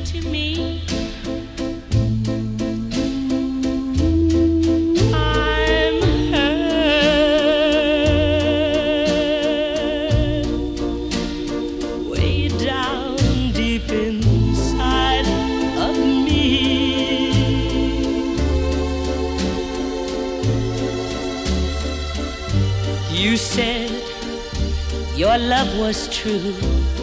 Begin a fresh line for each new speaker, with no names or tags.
to me. I'm hurt way down deep inside of me. You said your love was true,